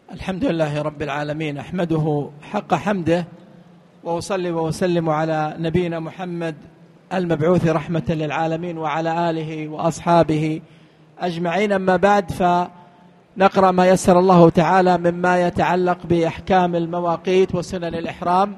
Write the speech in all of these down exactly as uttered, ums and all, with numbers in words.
الحمد لله رب العالمين، أحمده حق حمده، وأصلي وأسلم على نبينا محمد المبعوث رحمة للعالمين وعلى آله وأصحابه أجمعين. أما بعد، فنقرأ ما يسر الله تعالى مما يتعلق بأحكام المواقيت وسنن الإحرام،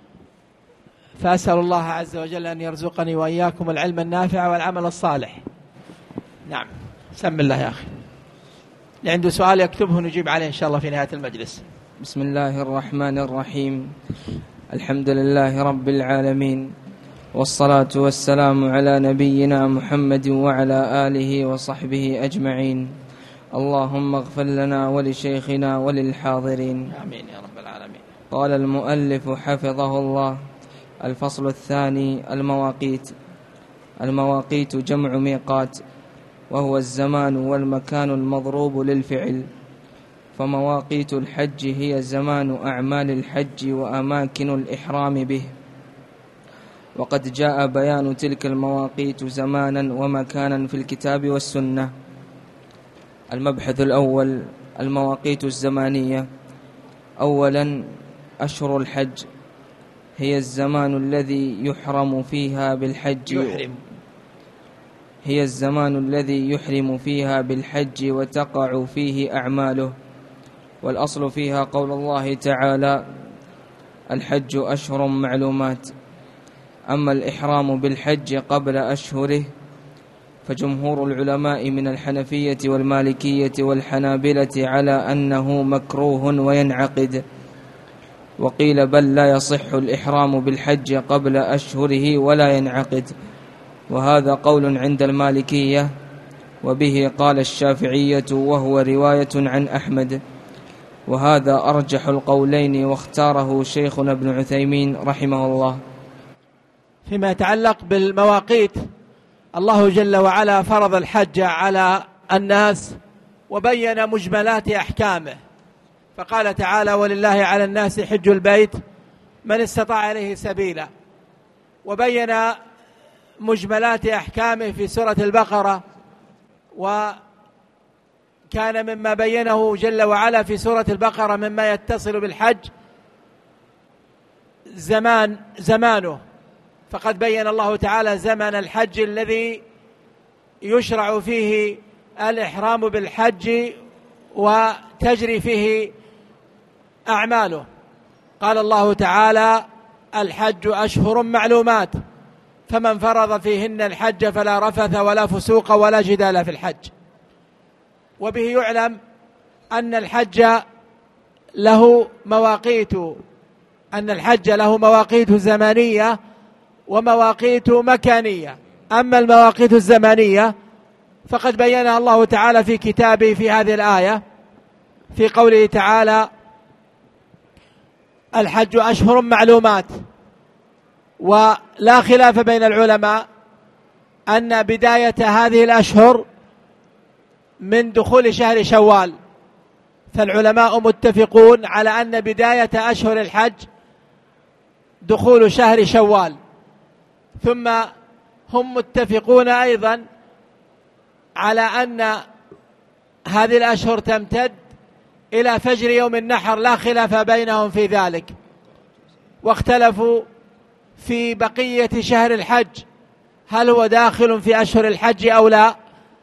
فأسأل الله عز وجل أن يرزقني وإياكم العلم النافع والعمل الصالح. نعم، سم الله يا أخي. اللي عنده سؤال يكتبه نجيب عليه إن شاء الله في نهاية المجلس. بسم الله الرحمن الرحيم. الحمد لله رب العالمين، والصلاة والسلام على نبينا محمد وعلى آله وصحبه أجمعين. اللهم اغفر لنا ولشيخنا وللحاضرين، آمين يا رب العالمين. قال المؤلف حفظه الله: الفصل الثاني: المواقيت. المواقيت جمع ميقات، وهو الزمان والمكان المضروب للفعل. فمواقيت الحج هي زمان أعمال الحج وأماكن الإحرام به. وقد جاء بيان تلك المواقيت زمانا ومكانا في الكتاب والسنة. المبحث الأول: المواقيت الزمانية. أولا، أشهر الحج هي الزمان الذي يحرم فيها بالحج يحرم هي الزمان الذي يحرم فيها بالحج وتقع فيه أعماله. والأصل فيها قول الله تعالى: الحج أشهر معلومات. أما الإحرام بالحج قبل أشهره فجمهور العلماء من الحنفية والمالكية والحنابلة على أنه مكروه وينعقد، وقيل بل لا يصح الإحرام بالحج قبل أشهره ولا ينعقد، وهذا قول عند المالكية، وبه قال الشافعية وهو رواية عن أحمد، وهذا أرجح القولين، واختاره شيخنا ابن عثيمين رحمه الله. فيما يتعلق بالمواقيت، الله جل وعلا فرض الحج على الناس وبين مجملات أحكامه، فقال تعالى: ولله على الناس حج البيت من استطاع إليه سبيلا، وبين مجملات أحكامه في سورة البقرة، وكان مما بينه جل وعلا في سورة البقرة مما يتصل بالحج زمان زمانه، فقد بين الله تعالى زمن الحج الذي يشرع فيه الإحرام بالحج وتجري فيه أعماله. قال الله تعالى: الحج أشهر معلومات، فمن فرض فيهن الحج فلا رفث ولا فسوق ولا جدال في الحج. وبه يعلم أن الحج له مواقيت أن الحج له مواقيت زمانية ومواقيت مكانية. أما المواقيت الزمانية فقد بينها الله تعالى في كتابه في هذه الآية، في قوله تعالى: الحج أشهر معلومات. ولا خلاف بين العلماء أن بداية هذه الأشهر من دخول شهر شوال، فالعلماء متفقون على أن بداية أشهر الحج دخول شهر شوال. ثم هم متفقون أيضا على أن هذه الأشهر تمتد إلى فجر يوم النحر، لا خلاف بينهم في ذلك. واختلفوا في بقية شهر الحج، هل هو داخل في أشهر الحج أو لا؟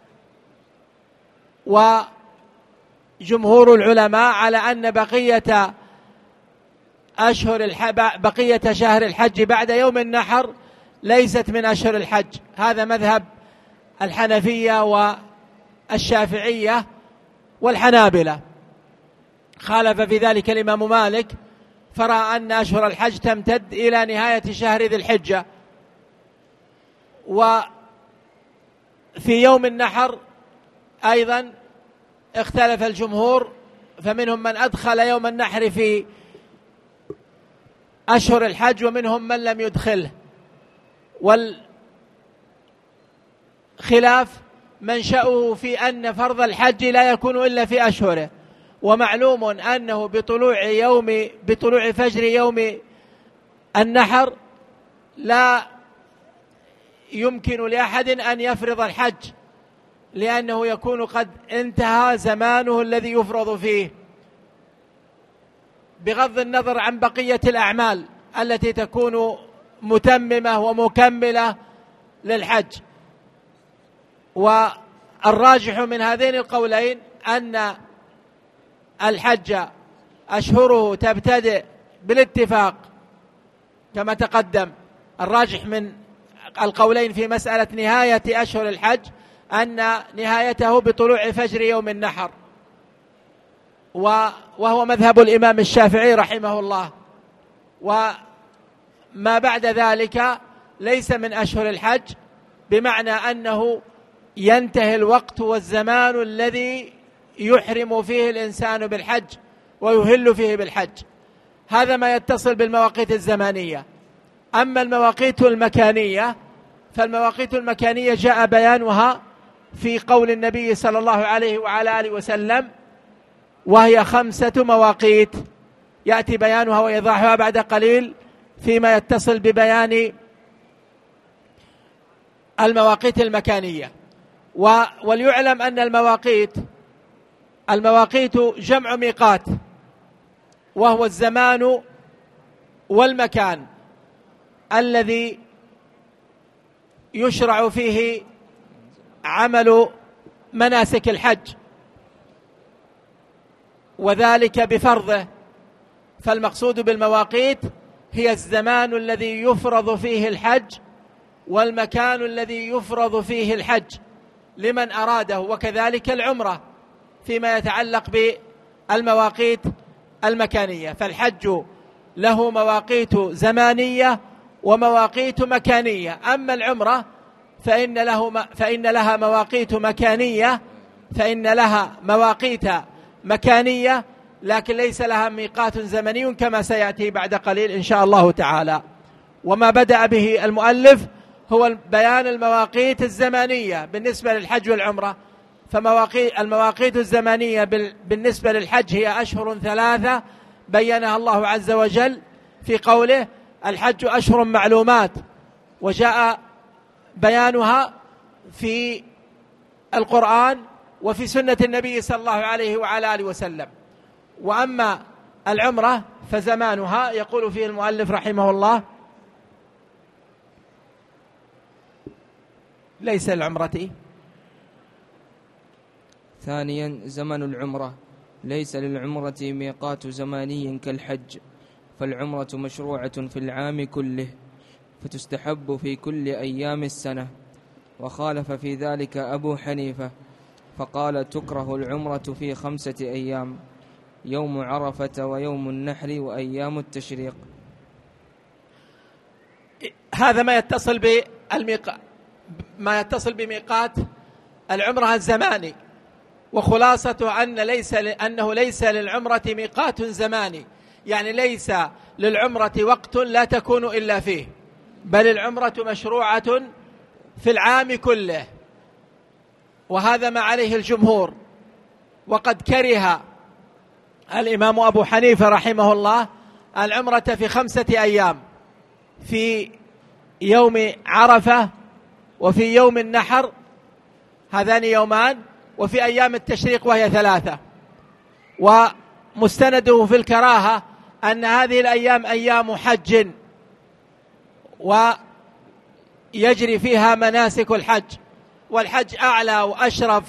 وجمهور العلماء على أن بقية أشهر الحج بقية شهر الحج بعد يوم النحر ليست من أشهر الحج. هذا مذهب الحنفية والشافعية والحنابلة. خالف في ذلك الإمام مالك، فرأى أن أشهر الحج تمتد إلى نهاية شهر ذي الحجة. وفي يوم النحر أيضا اختلف الجمهور، فمنهم من أدخل يوم النحر في أشهر الحج ومنهم من لم يدخله. والخلاف منشأه في أن فرض الحج لا يكون إلا في أشهره، ومعلوم أنه بطلوع يوم بطلوع فجر يوم النحر لا يمكن لأحد أن يفرض الحج، لأنه يكون قد انتهى زمانه الذي يفرض فيه. بغض النظر عن بقية الأعمال التي تكون متممة ومكملة للحج. والراجح من هذين القولين أن الحج أشهره تبتدئ بالاتفاق كما تقدم. الراجح من القولين في مسألة نهاية أشهر الحج أن نهايته بطلوع فجر يوم النحر، وهو مذهب الإمام الشافعي رحمه الله. وما بعد ذلك ليس من أشهر الحج، بمعنى أنه ينتهي الوقت والزمان الذي يحرم فيه الإنسان بالحج ويهل فيه بالحج. هذا ما يتصل بالمواقيت الزمانية. أما المواقيت المكانية فالمواقيت المكانية جاء بيانها في قول النبي صلى الله عليه وعلى آله وسلم، وهي خمسة مواقيت يأتي بيانها وإيضاحها بعد قليل فيما يتصل ببيان المواقيت المكانية. وليعلم أن المواقيت المواقيت جمع ميقات، وهو الزمان والمكان الذي يشرع فيه عمل مناسك الحج، وذلك بفرضه. فالمقصود بالمواقيت هي الزمان الذي يفرض فيه الحج والمكان الذي يفرض فيه الحج لمن أراده، وكذلك العمرة فيما يتعلق بالمواقيت المكانية. فالحج له مواقيت زمانية ومواقيت مكانية. أما العمرة فإن, له فإن لها مواقيت مكانية فإن لها مواقيت مكانية لكن ليس لها ميقات زمني كما سيأتي بعد قليل إن شاء الله تعالى. وما بدأ به المؤلف هو بيان المواقيت الزمانية بالنسبة للحج والعمرة. فالمواقيت الزمانية بالنسبة للحج هي أشهر ثلاثة بينها الله عز وجل في قوله الحج أشهر معلومات، وجاء بيانها في القرآن وفي سنة النبي صلى الله عليه وعلى آله وسلم. وأما العمرة فزمانها يقول فيه المؤلف رحمه الله ليس العمرة. ثانيا زمن العمرة، ليس للعمرة ميقات زماني كالحج، فالعمرة مشروعة في العام كله، فتستحب في كل أيام السنة. وخالف في ذلك أبو حنيفة فقال تكره العمرة في خمسة أيام: يوم عرفة ويوم النحر وأيام التشريق. هذا ما يتصل بالميقات ما يتصل بميقات العمرة الزماني. وخلاصة أن ليس أنه ليس للعمرة ميقات زماني، يعني ليس للعمرة وقت لا تكون إلا فيه، بل العمرة مشروعة في العام كله، وهذا ما عليه الجمهور. وقد كره الإمام أبو حنيفة رحمه الله العمرة في خمسة أيام، في يوم عرفة وفي يوم النحر هذان يومان، وفي أيام التشريق وهي ثلاثة. ومستنده في الكراهة أن هذه الأيام أيام حج ويجري فيها مناسك الحج، والحج أعلى وأشرف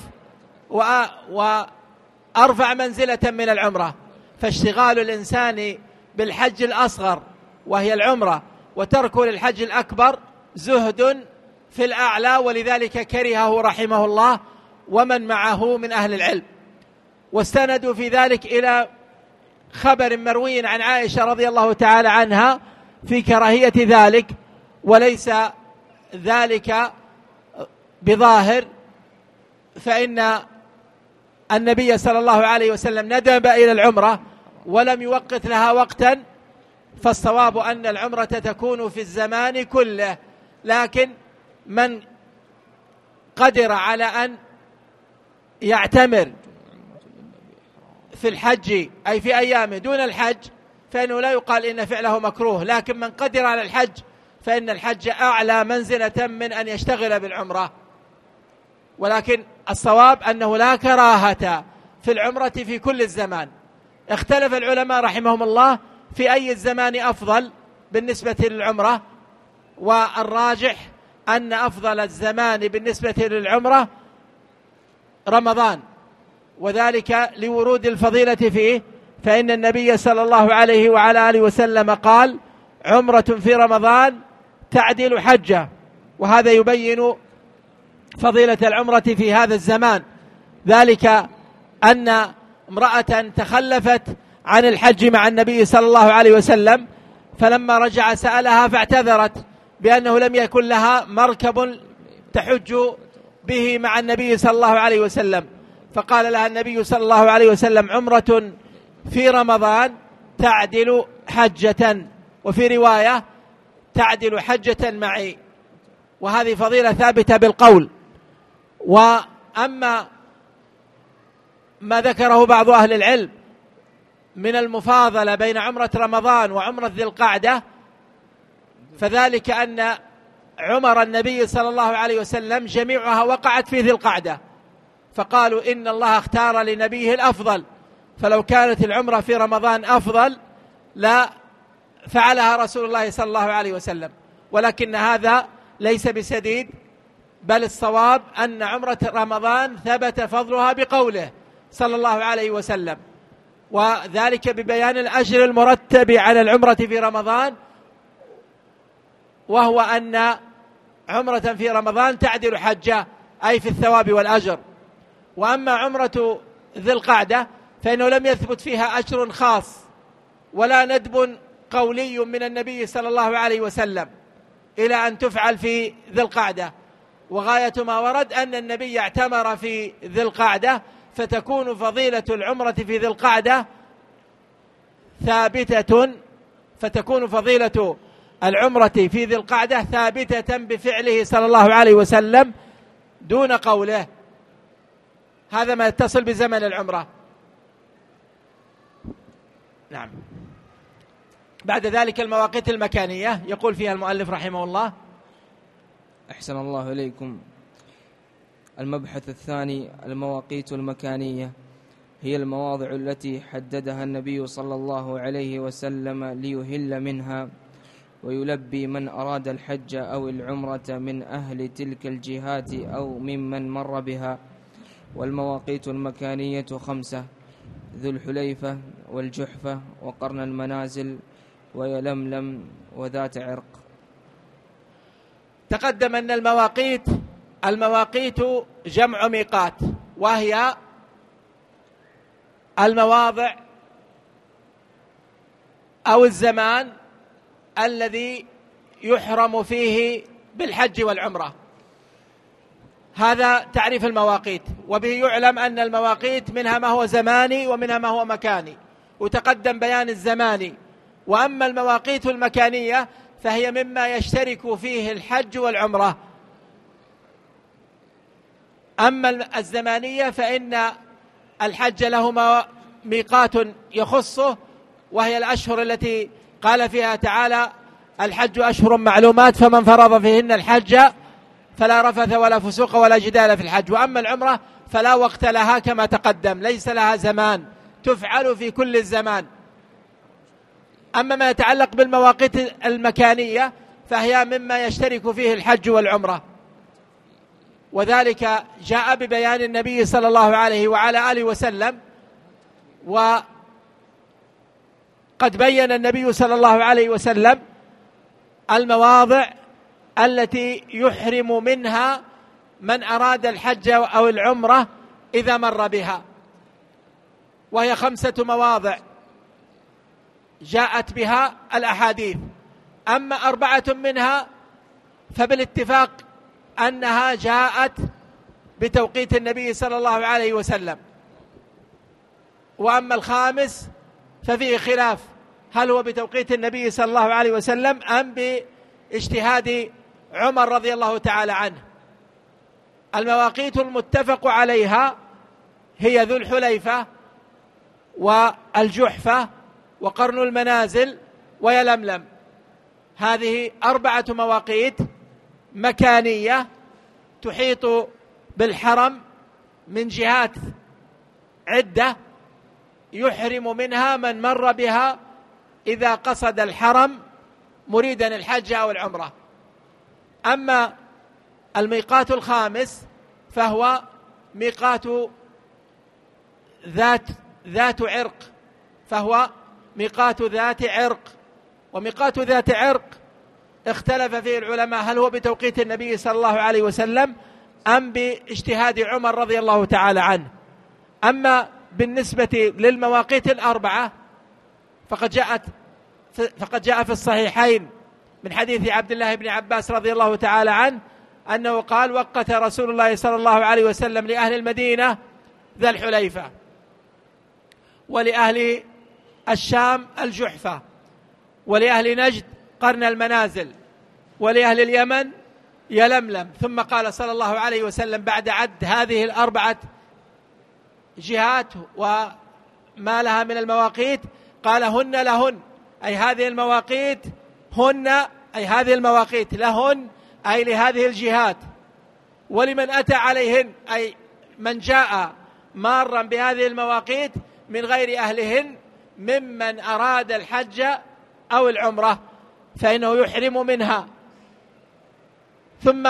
وأرفع منزلة من العمرة، فاشتغال الإنسان بالحج الأصغر وهي العمرة وتركه للحج الأكبر زهد في الأعلى، ولذلك كرهه رحمه الله ومن معه من أهل العلم. واستندوا في ذلك إلى خبر مروي عن عائشة رضي الله تعالى عنها في كراهية ذلك، وليس ذلك بظاهر، فإن النبي صلى الله عليه وسلم ندب إلى العمرة ولم يوقت لها وقتا. فالصواب أن العمرة تكون في الزمان كله، لكن من قدر على أن يعتمر في الحج أي في أيامه دون الحج فإنه لا يقال إن فعله مكروه، لكن من قدر على الحج فإن الحج أعلى منزلة من أن يشتغل بالعمرة. ولكن الصواب أنه لا كراهة في العمرة في كل الزمان، اختلف العلماء رحمهم الله في أي الزمان أفضل بالنسبة للعمرة، والراجح أن أفضل الزمان بالنسبة للعمرة رمضان، وذلك لورود الفضيلة فيه، فإن النبي صلى الله عليه وعلى آله وسلم قال: عمرة في رمضان تعدل حجة، وهذا يبين فضيلة العمرة في هذا الزمان، ذلك أن امرأة تخلفت عن الحج مع النبي صلى الله عليه وسلم، فلما رجع سألها فاعتذرت بأنه لم يكن لها مركب تحج به مع النبي صلى الله عليه وسلم، فقال لها النبي صلى الله عليه وسلم: عمرة في رمضان تعدل حجة، وفي رواية تعدل حجة معي، وهذه فضيلة ثابتة بالقول. وأما ما ذكره بعض أهل العلم من المفاضلة بين عمرة رمضان وعمرة ذي القعدة، فذلك أن عمر النبي صلى الله عليه وسلم جميعها وقعت في ذي القعدة، فقالوا إن الله اختار لنبيه الأفضل، فلو كانت العمرة في رمضان أفضل لا فعلها رسول الله صلى الله عليه وسلم، ولكن هذا ليس بسديد، بل الصواب أن عمرة رمضان ثبت فضلها بقوله صلى الله عليه وسلم، وذلك ببيان الأجر المرتب على العمرة في رمضان، وهو أن عمرة في رمضان تعدل حجة، أي في الثواب والأجر. وأما عمرة ذي القعدة فإنه لم يثبت فيها أجر خاص ولا ندب قولي من النبي صلى الله عليه وسلم إلى أن تفعل في ذي القعدة، وغاية ما ورد أن النبي اعتمر في ذي القعدة، فتكون فضيلة العمرة في ذي القعدة ثابتة فتكون فضيلة العمرة في ذي القعدة ثابتة بفعله صلى الله عليه وسلم دون قوله. هذا ما يتصل بزمن العمرة. نعم. بعد ذلك المواقيت المكانية يقول فيها المؤلف رحمه الله: أحسن الله إليكم. المبحث الثاني: المواقيت المكانية، هي المواضع التي حددها النبي صلى الله عليه وسلم ليهل منها ويلبي من أراد الحج أو العمرة من أهل تلك الجهات أو ممن مر بها. والمواقيت المكانية خمسة: ذو الحليفة والجحفة وقرن المنازل ويلملم وذات عرق. تقدم أن المواقيت المواقيت جمع ميقات، وهي المواضع أو الزمان الذي يحرم فيه بالحج والعمرة. هذا تعريف المواقيت، وبه يعلم أن المواقيت منها ما هو زماني ومنها ما هو مكاني، وتقدم بيان الزماني. وأما المواقيت المكانية فهي مما يشترك فيه الحج والعمرة. أما الزمانية فإن الحج له ميقات يخصه، وهي الأشهر التي قال فيها تعالى: الحج أشهر معلومات فمن فرض فيهن الحج فلا رفث ولا فسوق ولا جدال في الحج. وأما العمرة فلا وقت لها كما تقدم، ليس لها زمان، تفعل في كل الزمان. أما ما يتعلق بالمواقيت المكانية فهي مما يشترك فيه الحج والعمرة، وذلك جاء ببيان النبي صلى الله عليه وعلى آله وسلم. وقد بين النبي صلى الله عليه وسلم المواضع التي يحرم منها من أراد الحج أو العمرة إذا مر بها، وهي خمسة مواضع جاءت بها الأحاديث. أما أربعة منها فبالاتفاق أنها جاءت بتوقيت النبي صلى الله عليه وسلم، وأما الخامس ففيه خلاف، هل هو بتوقيت النبي صلى الله عليه وسلم أم باجتهاد عمر رضي الله تعالى عنه. المواقيت المتفق عليها هي ذو الحليفة والجحفة وقرن المنازل ويلملم. هذه أربعة مواقيت مكانية تحيط بالحرم من جهات عدة، يحرم منها من مر بها إذا قصد الحرم مريدا الحج أو العمرة. أما الميقات الخامس فهو ميقات ذات ذات عرق فهو ميقات ذات عرق وميقات ذات عرق اختلف فيه العلماء هل هو بتوقيت النبي صلى الله عليه وسلم أم باجتهاد عمر رضي الله تعالى عنه. أما بالنسبة للمواقيت الأربعة فقد جاءت فقد جاء في الصحيحين من حديث عبد الله بن عباس رضي الله تعالى عنه أنه قال: وقت رسول الله صلى الله عليه وسلم لأهل المدينة ذا الحليفة، ولأهل الشام الجحفة، ولأهل نجد قرن المنازل، ولأهل اليمن يلملم. ثم قال صلى الله عليه وسلم بعد عد هذه الأربعة جهات وما لها من المواقيت قال: هن لهن، أي هذه المواقيت هن، أي هذه المواقيت لهن، أي لهذه الجهات، ولمن أتى عليهن، أي من جاء مارا بهذه المواقيت من غير أهلهن ممن أراد الحج أو العمرة فإنه يحرم منها. ثم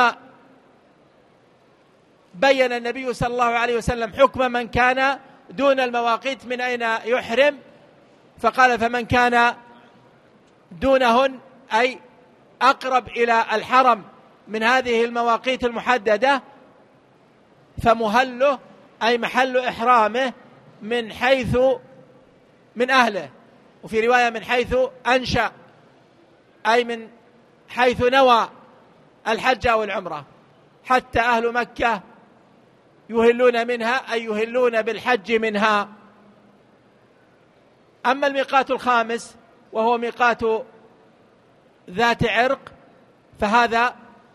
بين النبي صلى الله عليه وسلم حكم من كان دون المواقيت من أين يحرم، فقال: فمن كان دونهن، أي أقرب إلى الحرم من هذه المواقيت المحددة، فمهله، أي محل إحرامه، من حيث من أهله، وفي رواية من حيث أنشأ، أي من حيث نوى الحج أو العمرة، حتى أهل مكة يهلون منها، أي يهلون بالحج منها. أما الميقات الخامس وهو ميقات ذات عرق فهذا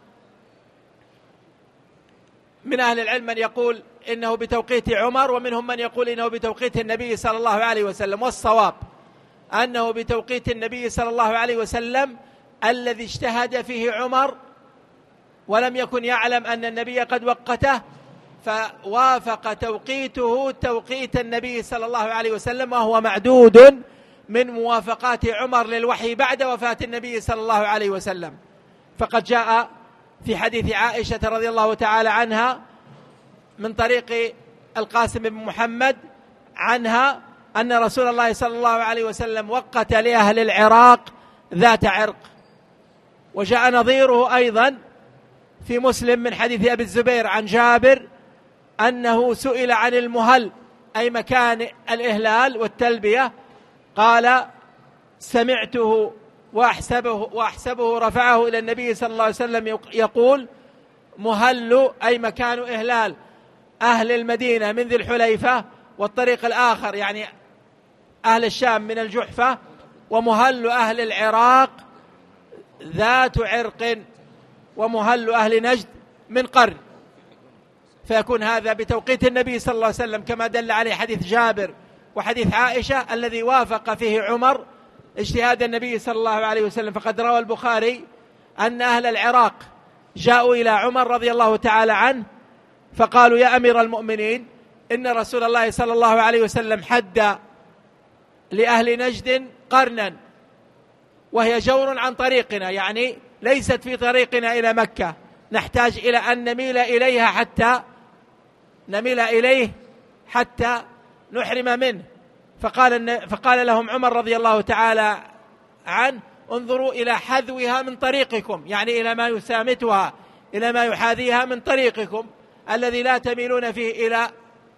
من أهل العلم من يقول إنه بتوقيت عمر، ومنهم من يقول إنه بتوقيت النبي صلى الله عليه وسلم، والصواب أنه بتوقيت النبي صلى الله عليه وسلم الذي اجتهد فيه عمر ولم يكن يعلم أن النبي قد وقته، فوافق توقيته توقيت النبي صلى الله عليه وسلم، وهو معدود من موافقات عمر للوحي بعد وفاة النبي صلى الله عليه وسلم. فقد جاء في حديث عائشة رضي الله تعالى عنها من طريق القاسم بن محمد عنها أن رسول الله صلى الله عليه وسلم وقت لأهل العراق ذات عرق. وجاء نظيره أيضا في مسلم من حديث أبي الزبير عن جابر أنه سئل عن المهل، أي مكان الإهلال والتلبية، قال: سمعته وأحسبه, وأحسبه رفعه إلى النبي صلى الله عليه وسلم يقول: مهل، أي مكان إهلال أهل المدينة من ذي الحليفة، والطريق الآخر يعني أهل الشام من الجحفة، ومهل أهل العراق ذات عرق، ومهل أهل نجد من قرن. فيكون هذا بتوقيت النبي صلى الله عليه وسلم كما دل عليه حديث جابر وحديث عائشة الذي وافق فيه عمر اجتهاد النبي صلى الله عليه وسلم. فقد روى البخاري أن أهل العراق جاءوا إلى عمر رضي الله تعالى عنه فقالوا: يا أمير المؤمنين، إن رسول الله صلى الله عليه وسلم حد لأهل نجد قرنا، وهي جور عن طريقنا، يعني ليست في طريقنا إلى مكة، نحتاج إلى أن نميل إليها حتى نميل إليه حتى نحرم منه. فقال, فقال لهم عمر رضي الله تعالى عنه: انظروا إلى حذوها من طريقكم، يعني إلى ما يسامتها، إلى ما يحاذيها من طريقكم الذي لا تميلون فيه إلى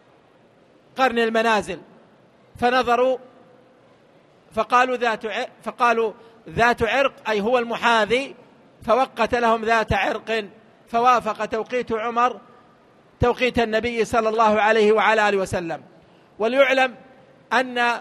قرن المنازل. فنظروا فقالوا ذات فقالوا ذات عرق، أي هو المحاذي، فوقت لهم ذات عرق، فوافق توقيت عمر توقيت النبي صلى الله عليه وعلى آله وسلم. وليعلم أن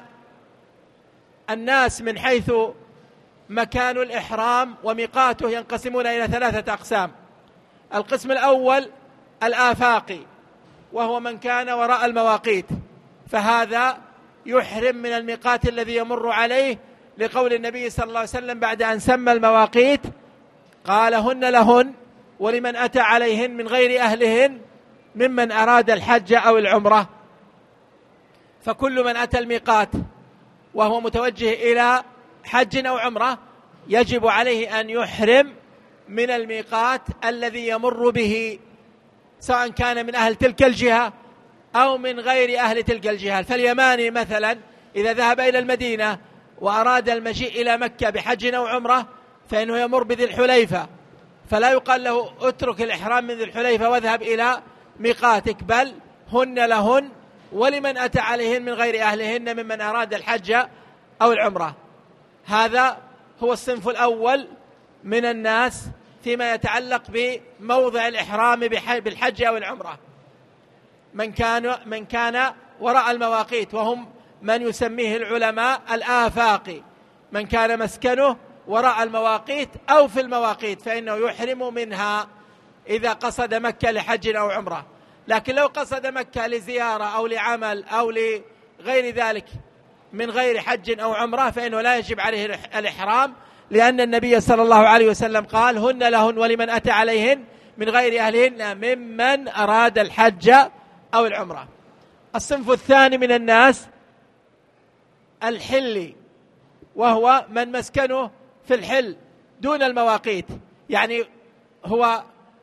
الناس من حيث مكان الإحرام وميقاته ينقسمون إلى ثلاثة أقسام. القسم الأول الآفاقي، وهو من كان وراء المواقيت، فهذا يحرم من الميقات الذي يمر عليه، لقول النبي صلى الله عليه وسلم بعد أن سمى المواقيت قال: هن لهن، ولمن أتى عليهن من غير أهلهن ممن أراد الحج أو العمرة. فكل من أتى الميقات وهو متوجه إلى حج أو عمرة يجب عليه أن يحرم من الميقات الذي يمر به، سواء كان من أهل تلك الجهة أو من غير أهل تلك الجهة. فاليماني مثلا إذا ذهب إلى المدينة وأراد المجيء إلى مكة بحج أو عمرة فإنه يمر بذي الحليفة، فلا يقال له اترك الإحرام من ذي الحليفة واذهب إلى ميقاتك، بل هن لهن ولمن أتى عليهن من غير أهلهن ممن أراد الحج أو العمرة. هذا هو الصنف الأول من الناس فيما يتعلق بموضع الإحرام بالحج أو العمرة، من كان من كان وراء المواقيت، وهم من يسميه العلماء الآفاقي، من كان مسكنه وراء المواقيت أو في المواقيت فإنه يحرم منها إذا قصد مكة لحج أو عمرة. لكن لو قصد مكة لزيارة أو لعمل أو لغير ذلك من غير حج أو عمرة فإنه لا يجب عليه الإحرام، لأن النبي صلى الله عليه وسلم قال هن لهن ولمن أتى عليهن من غير أهلهن ممن أراد الحج أو العمرة. الصنف الثاني من الناس الحلي، وهو من مسكنه في الحل دون المواقيت، يعني هو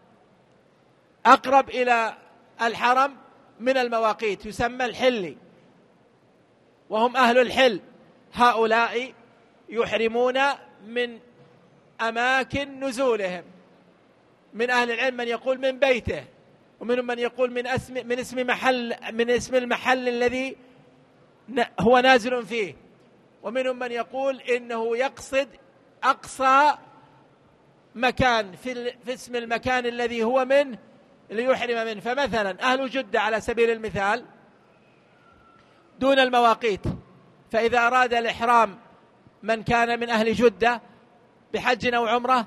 أقرب إلى الحرم من المواقيت، يسمى الحلي، وهم أهل الحل. هؤلاء يحرمون من أماكن نزولهم. من أهل العلم من يقول من بيته، ومنهم من يقول من اسم من اسم محل من اسم المحل الذي هو نازل فيه، ومنهم من يقول إنه يقصد أقصى مكان في, في اسم المكان الذي هو منه ليحرم منه. فمثلا أهل جدة على سبيل المثال دون المواقيت، فإذا أراد الإحرام من كان من أهل جدة بحج أو عمرة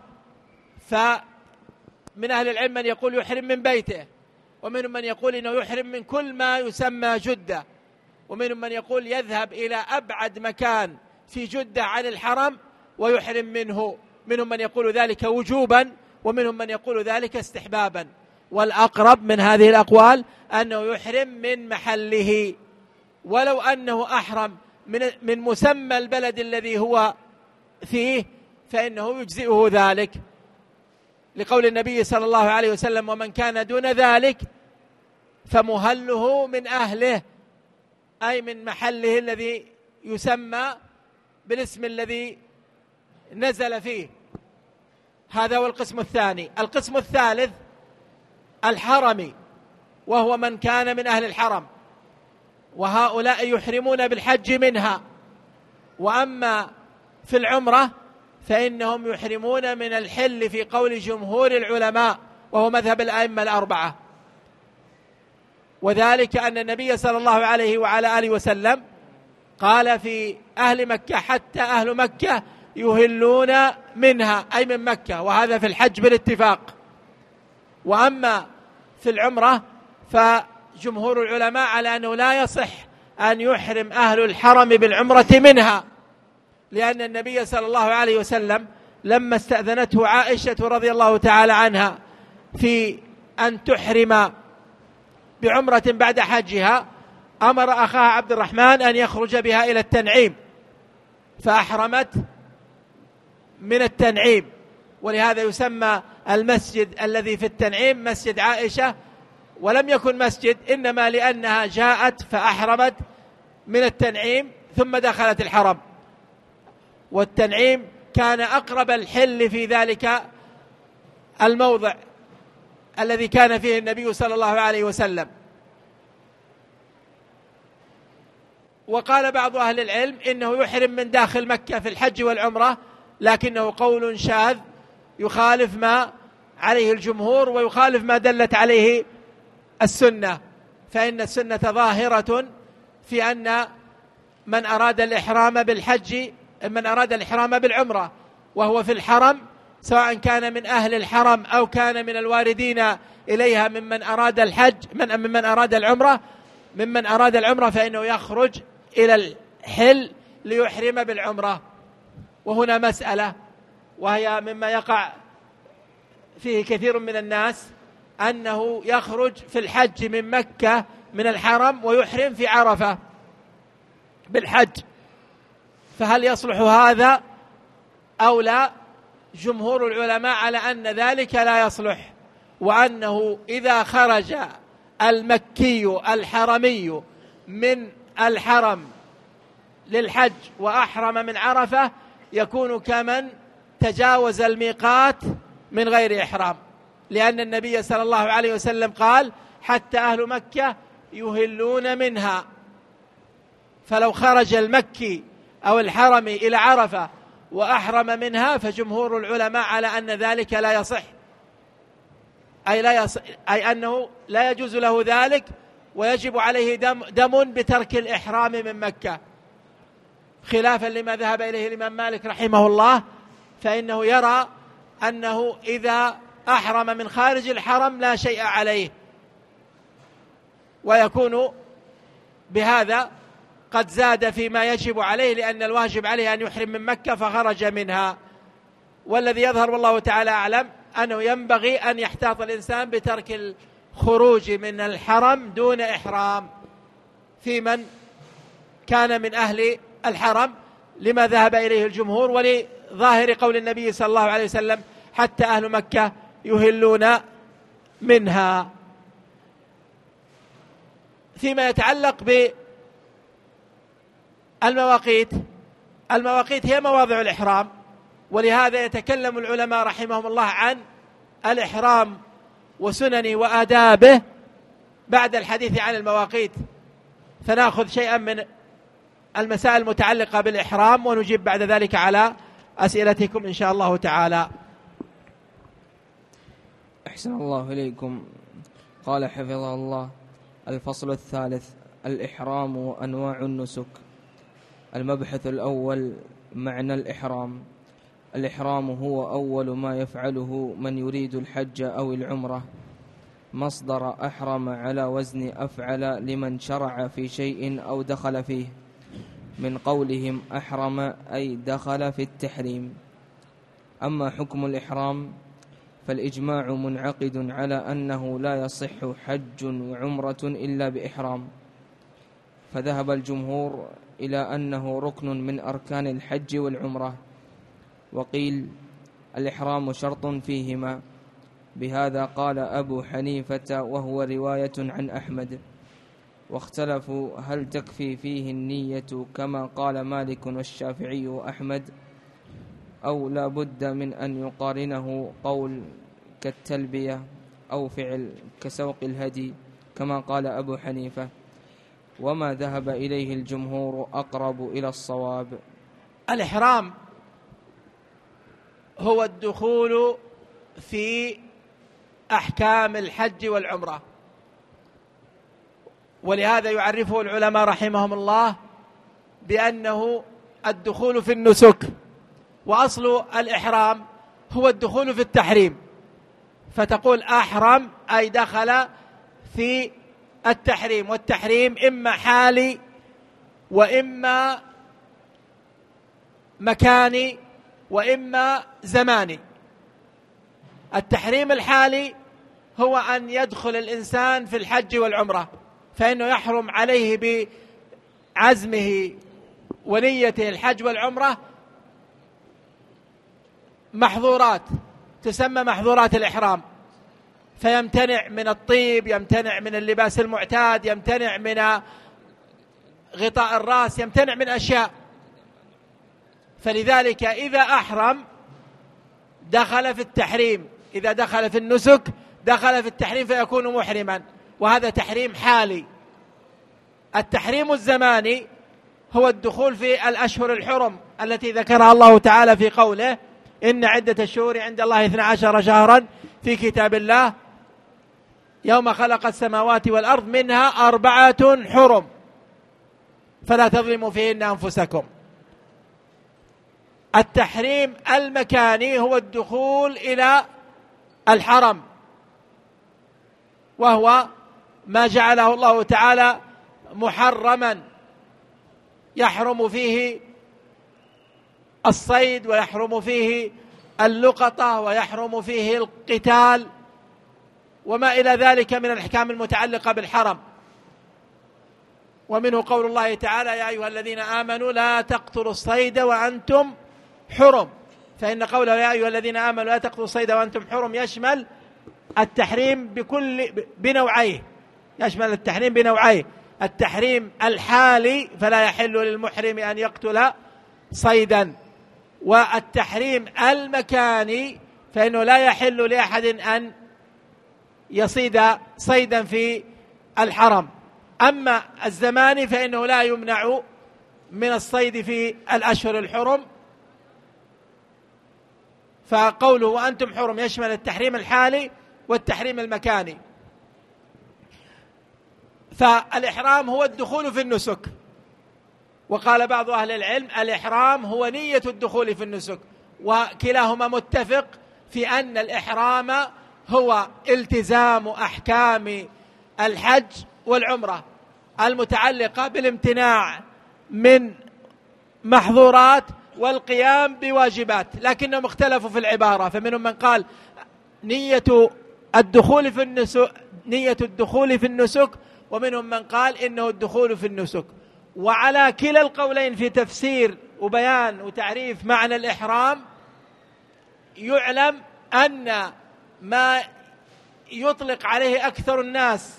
فمن أهل العلم من يقول يحرم من بيته، ومنهم من يقول إنه يحرم من كل ما يسمى جدة، ومنهم من يقول يذهب إلى أبعد مكان في جدة عن الحرم ويحرم منه. منهم من يقول ذلك وجوبا، ومنهم من يقول ذلك استحبابا. والأقرب من هذه الأقوال أنه يحرم من محله، ولو أنه أحرم من من مسمى البلد الذي هو فيه فإنه يجزئه ذلك، لقول النبي صلى الله عليه وسلم ومن كان دون ذلك فمهله من أهله، أي من محله الذي يسمى بالاسم الذي نزل فيه. هذا هو القسم الثاني. القسم الثالث الحرمي، وهو من كان من أهل الحرم، وهؤلاء يحرمون بالحج منها. وأما في العمرة فإنهم يحرمون من الحل في قول جمهور العلماء، وهو مذهب الأئمة الأربعة، وذلك أن النبي صلى الله عليه وعلى آله وسلم قال في أهل مكة حتى أهل مكة يهلون منها، أي من مكة، وهذا في الحج بالاتفاق. وأما في العمرة فجمهور العلماء على أنه لا يصح أن يحرم أهل الحرم بالعمرة منها، لأن النبي صلى الله عليه وسلم لما استأذنته عائشة رضي الله تعالى عنها في أن تحرم بعمرة بعد حجها أمر أخاها عبد الرحمن أن يخرج بها إلى التنعيم، فأحرمت من التنعيم، ولهذا يسمى المسجد الذي في التنعيم مسجد عائشة، ولم يكن مسجد إنما لأنها جاءت فأحرمت من التنعيم ثم دخلت الحرم. والتنعيم كان أقرب الحل في ذلك الموضع الذي كان فيه النبي صلى الله عليه وسلم. وقال بعض أهل العلم إنه يحرم من داخل مكة في الحج والعمرة، لكنه قول شاذ يخالف ما عليه الجمهور ويخالف ما دلت عليه السنة، فإن السنة ظاهرة في أن من أراد الإحرام بالحج من أراد الإحرام بالعمرة وهو في الحرم، سواء كان من أهل الحرم أو كان من الواردين إليها ممن أراد الحج من ممن أراد العمرة ممن أراد العمرة فإنه يخرج إلى الحل ليحرم بالعمرة. وهنا مسألة وهي مما يقع فيه كثير من الناس، أنه يخرج في الحج من مكة من الحرم ويحرم في عرفة، بالحج، فهل يصلح هذا أو لا؟ جمهور العلماء على أن ذلك لا يصلح، وأنه إذا خرج المكي الحرمي من الحرم للحج وأحرم من عرفة يكون كمن تجاوز الميقات من غير إحرام، لأن النبي صلى الله عليه وسلم قال حتى أهل مكة يهلون منها. فلو خرج المكي أو الحرمي إلى عرفة وأحرم منها فجمهور العلماء على أن ذلك لا يصح، أي, لا يصح أي أنه لا يجوز له ذلك، ويجب عليه دم, دم بترك الإحرام من مكة، خلافا لما ذهب إليه الإمام مالك رحمه الله، فإنه يرى أنه إذا أحرم من خارج الحرم لا شيء عليه، ويكون بهذا قد زاد فيما يجب عليه، لأن الواجب عليه أن يحرم من مكة فخرج منها. والذي يظهر والله تعالى أعلم أنه ينبغي أن يحتاط الإنسان بترك الخروج من الحرم دون إحرام في من كان من أهل الحرم، لما ذهب إليه الجمهور ولظاهر قول النبي صلى الله عليه وسلم حتى أهل مكة يهلون منها. فيما يتعلق بالمواقيت، المواقيت هي مواضع الإحرام، ولهذا يتكلم العلماء رحمهم الله عن الإحرام وسننه وآدابه بعد الحديث عن المواقيت، فنأخذ شيئا من المسائل المتعلقة بالإحرام ونجيب بعد ذلك على أسئلتكم إن شاء الله تعالى. أحسن الله إليكم. قال حفظه الله: الفصل الثالث: الإحرام وأنواع النسك. المبحث الأول: معنى الإحرام. الإحرام هو أول ما يفعله من يريد الحج أو العمرة. مصدر أحرم على وزن أفعل لمن شرع في شيء أو دخل فيه، من قولهم أحرم أي دخل في التحريم. أما حكم الإحرام فالإجماع منعقد على أنه لا يصح حج وعمرة إلا بإحرام، فذهب الجمهور إلى أنه ركن من أركان الحج والعمرة، وقيل الإحرام شرط فيهما. بهذا قال أبو حنيفة وهو رواية عن أحمد، واختلفوا هل تكفي فيه النية كما قال مالك والشافعي وأحمد، أو لا بد من أن يقارنه قول كالتلبية أو فعل كسوق الهدي كما قال أبو حنيفة. وما ذهب إليه الجمهور أقرب إلى الصواب. الإحرام هو الدخول في أحكام الحج والعمرة، ولهذا يعرفه العلماء رحمهم الله بأنه الدخول في النسك، وأصل الإحرام هو الدخول في التحريم، فتقول أحرم أي دخل في التحريم، والتحريم إما حالي وإما مكاني وإما زماني. التحريم الحالي هو أن يدخل الإنسان في الحج والعمرة، فإنه يحرم عليه بعزمه ونيته الحج والعمرة محظورات تسمى محظورات الإحرام، فيمتنع من الطيب، يمتنع من اللباس المعتاد، يمتنع من غطاء الرأس، يمتنع من أشياء. فلذلك إذا أحرم دخل في التحريم، إذا دخل في النسك دخل في التحريم فيكون محرما، وهذا تحريم حالي. التحريم الزماني هو الدخول في الأشهر الحرم التي ذكرها الله تعالى في قوله: إن عدة الشهور عند الله اثنا عشر شهرا في كتاب الله يوم خلق السماوات والأرض منها أربعة حرم فلا تظلموا فيهن أنفسكم. التحريم المكاني هو الدخول إلى الحرم، وهو ما جعله الله تعالى محرما، يحرم فيه الصيد ويحرم فيه اللقطة ويحرم فيه القتال وما إلى ذلك من الأحكام المتعلقة بالحرم. ومنه قول الله تعالى: يا أيها الذين آمنوا لا تقتلوا الصيد وأنتم حرم. فإن قوله يا أيها الذين آمنوا لا تقتلوا الصيد وأنتم حرم يشمل التحريم بكل بنوعيه، يشمل التحريم بنوعيه: التحريم الحالي فلا يحل للمحرم أن يقتل صيدا، والتحريم المكاني فإنه لا يحل لأحد أن يصيد صيدا في الحرم. أما الزماني فإنه لا يمنع من الصيد في الأشهر الحرم. فقوله وأنتم حرم يشمل التحريم الحالي والتحريم المكاني. فالإحرام هو الدخول في النسك، وقال بعض أهل العلم الإحرام هو نية الدخول في النسك، وكلاهما متفق في أن الإحرام هو التزام أحكام الحج والعمرة المتعلقة بالامتناع من محظورات والقيام بواجبات، لكنهم اختلفوا في العبارة، فمنهم من قال نية الدخول في النسك نية الدخول في النسك ومنهم من قال إنه الدخول في النسك. وعلى كلا القولين في تفسير وبيان وتعريف معنى الإحرام يعلم أن ما يطلق عليه أكثر الناس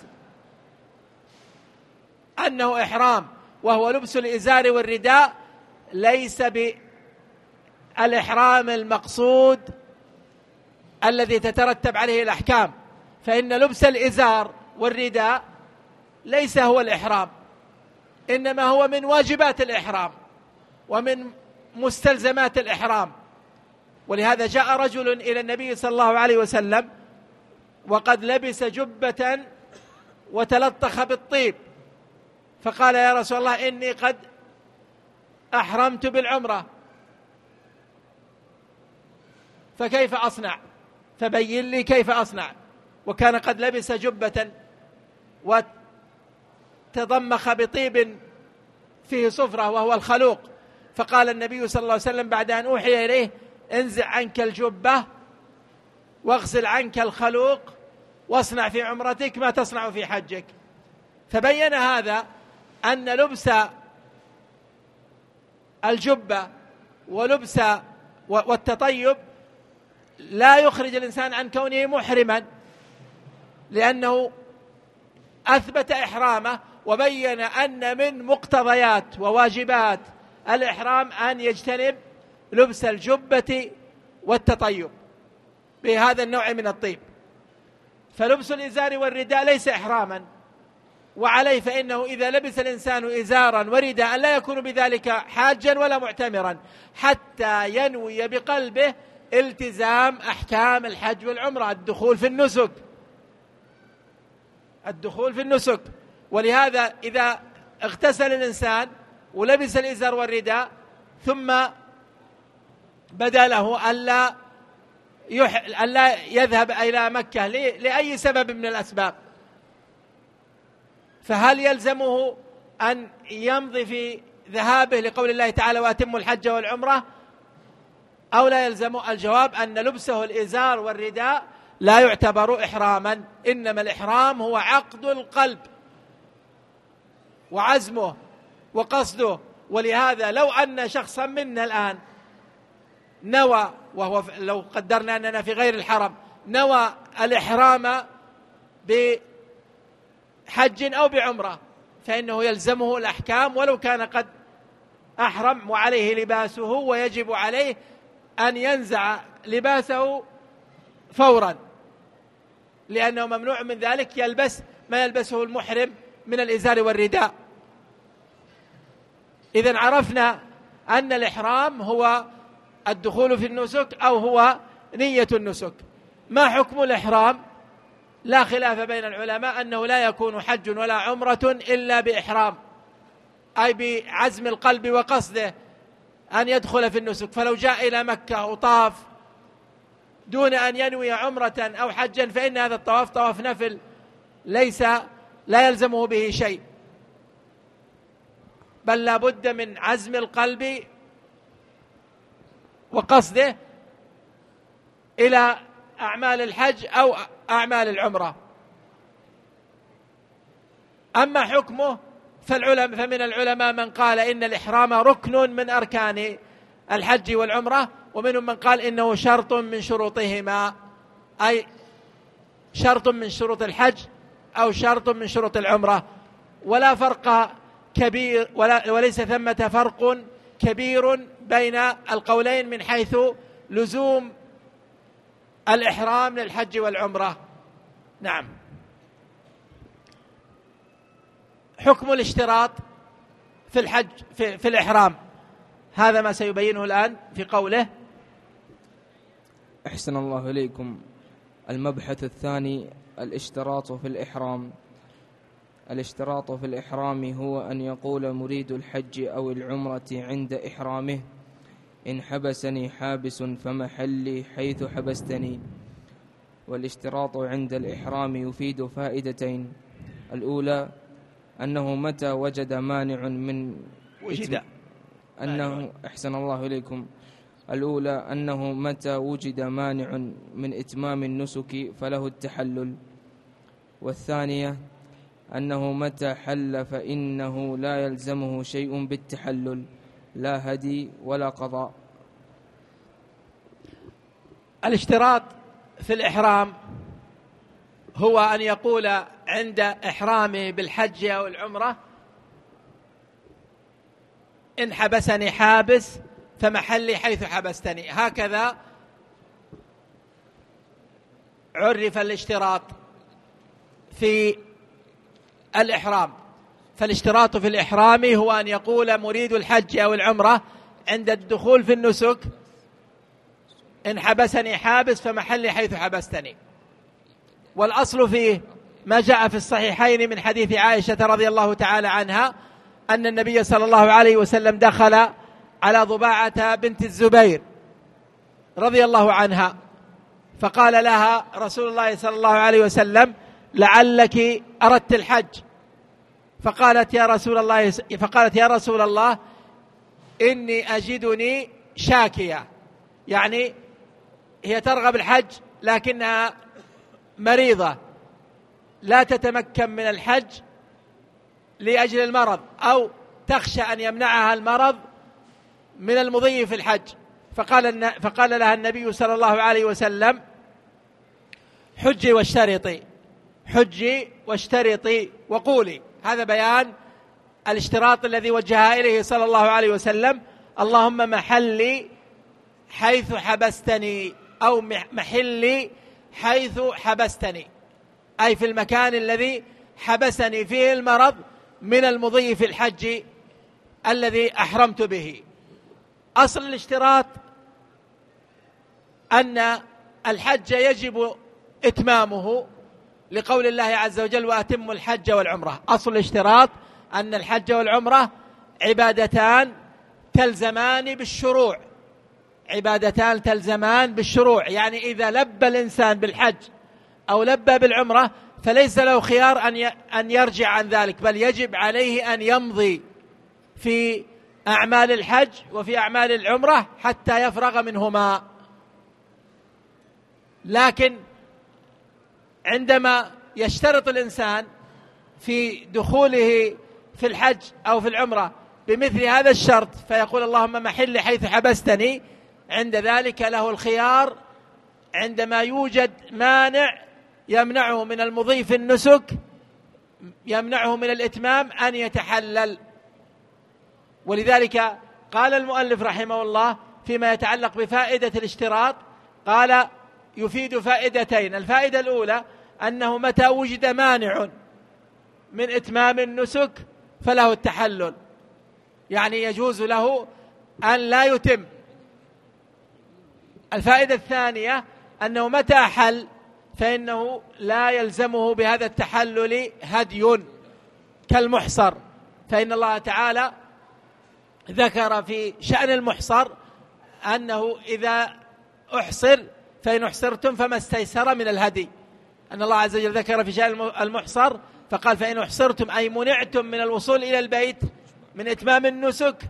أنه إحرام وهو لبس الإزار والرداء ليس بالإحرام المقصود الذي تترتب عليه الأحكام، فإن لبس الإزار والرداء ليس هو الإحرام، إنما هو من واجبات الإحرام ومن مستلزمات الإحرام. ولهذا جاء رجل إلى النبي صلى الله عليه وسلم وقد لبس جبة وتلطخ بالطيب، فقال يا رسول الله إني قد أحرمت بالعمرة فكيف أصنع؟ فبين لي كيف أصنع. وكان قد لبس جبة وتضمخ بطيب فيه صفرة وهو الخلوق، فقال النبي صلى الله عليه وسلم بعد أن أوحي إليه انزع عنك الجبة واغسل عنك الخلوق واصنع في عمرتك ما تصنع في حجك. فبين هذا أن لبس الجبة ولبس والتطيب لا يخرج الإنسان عن كونه محرما، لأنه أثبت إحرامه وبين أن من مقتضيات وواجبات الإحرام أن يجتنب لبس الجبة والتطيب بهذا النوع من الطيب. فلبس الإزار والرداء ليس إحراما، وعليه فإنه إذا لبس الإنسان إزارا ورداء لا يكون بذلك حاجا ولا معتمرا حتى ينوي بقلبه التزام أحكام الحج والعمرة، الدخول في النسك الدخول في النسك. ولهذا إذا اغتسل الإنسان ولبس الإزار والرداء ثم بدا له ألا, يح... ألا يذهب إلى مكة لأي سبب من الأسباب، فهل يلزمه أن يمضي في ذهابه لقول الله تعالى وأتموا الحج والعمرة أو لا يلزمه؟ الجواب أن لبسه الإزار والرداء لا يعتبر إحراما، إنما الإحرام هو عقد القلب وعزمه وقصده. ولهذا لو أن شخصا منا الآن نوى، وهو لو قدرنا أننا في غير الحرم، نوى الإحرام بحج أو بعمرة فإنه يلزمه الأحكام ولو كان قد أحرم وعليه لباسه، ويجب عليه أن ينزع لباسه فورا، لأنه ممنوع من ذلك يلبس ما يلبسه المحرم من الإزار والرداء. إذن عرفنا أن الإحرام هو الدخول في النسك أو هو نية النسك. ما حكم الإحرام؟ لا خلاف بين العلماء أنه لا يكون حج ولا عمرة إلا بإحرام، أي بعزم القلب وقصده أن يدخل في النسك. فلو جاء إلى مكة وطاف دون أن ينوي عمرة أو حجا فإن هذا الطواف طواف نفل ليس لا يلزمه به شيء، بل لا بد من عزم القلب وقصده إلى أعمال الحج أو أعمال العمرة. أما حكمه فالعلماء فمن العلماء من قال إن الإحرام ركن من أركان الحج والعمرة، ومنهم من قال إنه شرط من شروطهما، أي شرط من شروط الحج أو شرط من شروط العمرة، ولا فرق كبير ولا وليس ثمة فرق كبير بين القولين من حيث لزوم الإحرام للحج والعمرة. نعم. حكم الاشتراط في الحج في, في الإحرام، هذا ما سيبينه الآن في قوله. أحسن الله إليكم. المبحث الثاني الاشتراط في الإحرام. الاشتراط في الإحرام هو أن يقول مريد الحج أو العمرة عند إحرامه: إن حبسني حابس فمحلي حيث حبستني. والاشتراط عند الإحرام يفيد فائدتين: الأولى أنه متى وجد مانع من وجد أنه أحسن الله إليكم الأولى أنه متى وجد مانع من إتمام النسك فله التحلل. والثانية أنه متى حل فإنه لا يلزمه شيء بالتحلل، لا هدي ولا قضاء. الاشتراط في الإحرام هو أن يقول عند إحرامه بالحج أو العمرة: إن حبسني حابس فمحلي حيث حبستني. هكذا عرف الاشتراط في الإحرام. فالاشتراط في الإحرام هو أن يقول مريد الحج أو العمرة عند الدخول في النسك: إن حبسني حابس فمحلي حيث حبستني. والأصل فيه ما جاء في الصحيحين من حديث عائشة رضي الله تعالى عنها أن النبي صلى الله عليه وسلم دخل على ضباعة بنت الزبير رضي الله عنها، فقال لها رسول الله صلى الله عليه وسلم: لعلك أردت الحج. فقالت يا رسول الله فقالت يا رسول الله إني أجدني شاكية، يعني هي ترغب الحج لكنها مريضة لا تتمكن من الحج لأجل المرض، أو تخشى أن يمنعها المرض من المضي في الحج. فقال, فقال لها النبي صلى الله عليه وسلم: حجي واشترطي، حجي واشترطي وقولي. هذا بيان الاشتراط الذي وجهها إليه صلى الله عليه وسلم: اللهم محلي حيث حبستني، أو محلي حيث حبستني، أي في المكان الذي حبسني فيه المرض من المضي في الحج الذي أحرمت به. أصل الاشتراط أن الحج يجب إتمامه لقول الله عز وجل: وأتموا الحج والعمرة. أصل الاشتراط أن الحج والعمرة عبادتان تلزمان بالشروع، عبادتان تلزمان بالشروع، يعني إذا لبى الإنسان بالحج أو لبى بالعمرة فليس له خيار أن يرجع عن ذلك، بل يجب عليه أن يمضي في أعمال الحج وفي أعمال العمرة حتى يفرغ منهما. لكن عندما يشترط الإنسان في دخوله في الحج أو في العمرة بمثل هذا الشرط فيقول: اللهم محل حيث حبستني، عند ذلك له الخيار عندما يوجد مانع يمنعه من المضي في النسك، يمنعه من الإتمام، أن يتحلل. ولذلك قال المؤلف رحمه الله فيما يتعلق بفائدة الاشتراط، قال: يفيد فائدتين. الفائدة الأولى أنه متى وجد مانع من إتمام النسك فله التحلل، يعني يجوز له أن لا يتم. الفائدة الثانية أنه متى حل فإنه لا يلزمه بهذا التحلل هدي كالمحصر، فإن الله تعالى ذكر في شأن المحصر أنه إذا أحصر فإن أحصرتم فما استيسر من الهدي. أن الله عز وجل ذكر في شأن المحصر فقال: فإن أحصرتم أي منعتم من الوصول إلى البيت من إتمام النسك،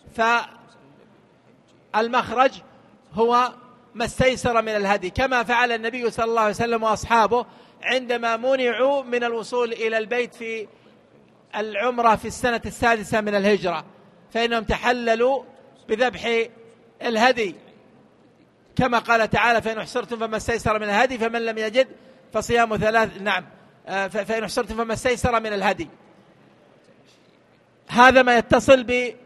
فالمخرج هو ما استيسر من الهدي، كما فعل النبي صلى الله عليه وسلم وأصحابه عندما منعوا من الوصول إلى البيت في العمرة في السنة السادسة من الهجرة فإنهم تحللوا بذبح الهدي، كما قال تعالى: فإن أحصرتم فما استيسر من الهدي فمن لم يجد فصيام ثلاث نعم فإن أحصرتم فما استيسر من الهدي. هذا ما يتصل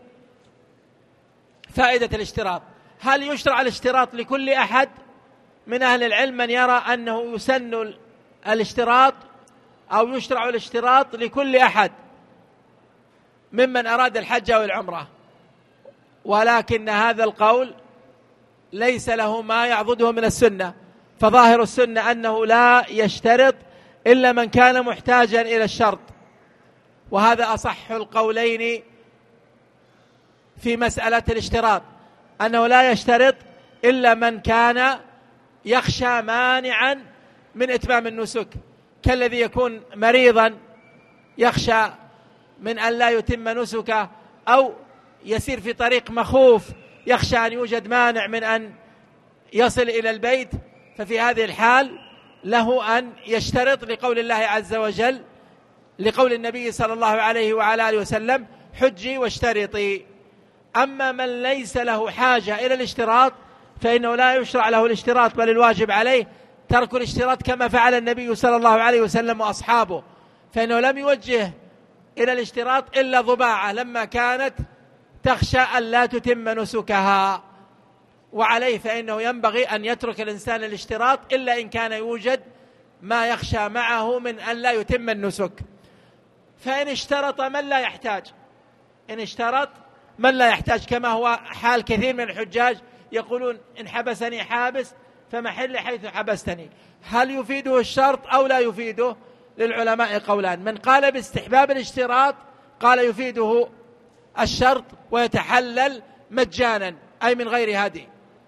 بفائدة الاشتراط. هل يشرع الاشتراط لكل أحد؟ من أهل العلم من يرى أنه يسن الاشتراط أو يشرع الاشتراط لكل أحد ممن أراد الحج أو العمرة، ولكن هذا القول ليس له ما يعضده من السنة، فظاهر السنة أنه لا يشترط إلا من كان محتاجا إلى الشرط، وهذا أصح القولين في مسألة الاشتراط، أنه لا يشترط إلا من كان يخشى مانعا من إتمام النسك، كالذي يكون مريضا يخشى من أن لا يتم نسكه، أو يسير في طريق مخوف يخشى أن يوجد مانع من أن يصل إلى البيت، ففي هذه الحال له أن يشترط لقول الله عز وجل، لقول النبي صلى الله عليه وعلى آله وسلم: حجي واشترطي. أما من ليس له حاجة إلى الاشتراط فإنه لا يشرع له الاشتراط، بل الواجب عليه ترك الاشتراط كما فعل النبي صلى الله عليه وسلم وأصحابه، فإنه لم يوجه إلى الاشتراط إلا ضباعة لما كانت تخشى أن لا تتم نسكها، وعليه فإنه ينبغي أن يترك الإنسان الاشتراط إلا إن كان يوجد ما يخشى معه من أن لا يتم النسك. فإن اشترط من لا يحتاج، إن اشترط من لا يحتاج، كما هو حال كثير من الحجاج يقولون: إن حبسني حابس فمحل حيث حبستني. هل يفيده الشرط أو لا يفيده؟ للعلماء قولان. من قال باستحباب الاشتراط قال يفيده الشرط ويتحلل مجانا، أي من غير هدي،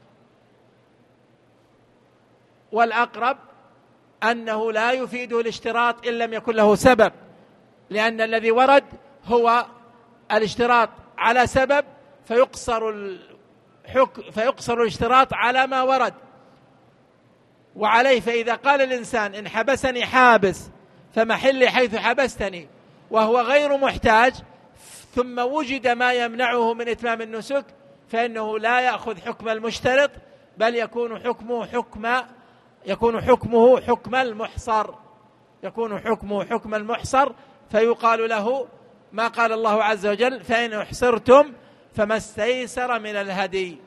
والأقرب أنه لا يفيده الاشتراط إن لم يكن له سبب، لأن الذي ورد هو الاشتراط على سبب فيقصر الحكم فيقصر الاشتراط على ما ورد. وعليه فإذا قال الإنسان: إن حبسني حابس فمحل حيث حبستني، وهو غير محتاج، ثم وجد ما يمنعه من إتمام النسك، فإنه لا يأخذ حكم المشترط، بل يكون حكمه حكم يكون حكمه حكم المحصر يكون حكمه حكم المحصر فيقال له ما قال الله عز وجل: فإن أحصرتم فما استيسر من الهدي.